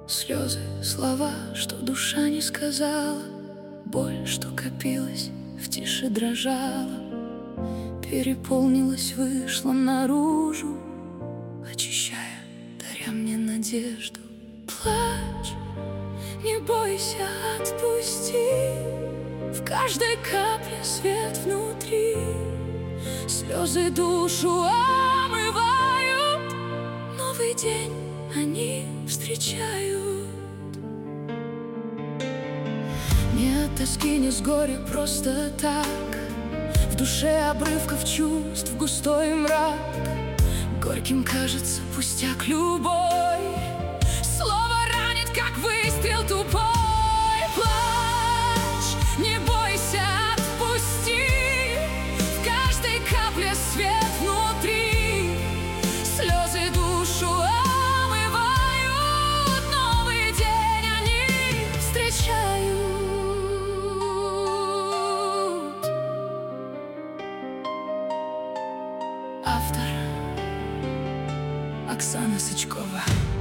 Слезы, слова, что душа не сказала, боль, что копилась, в тиши дрожала, переполнилась, вышла наружу, очищая, даря мне надежду. Плачь, не бойся, отпусти, в каждой капле свет внутри. Слезы душу омывают, новый день они встречают. Не от тоски, не с горя, просто так. В душе обрывков чувств густой мрак. Горьким кажется пустяк любой, слово ранит, как выстрел тупой. Плачь, не бойся, отпусти, в каждой капле свет внутри. Слезы душу омывают, новый день они встречают. Автор Оксана Сычкова.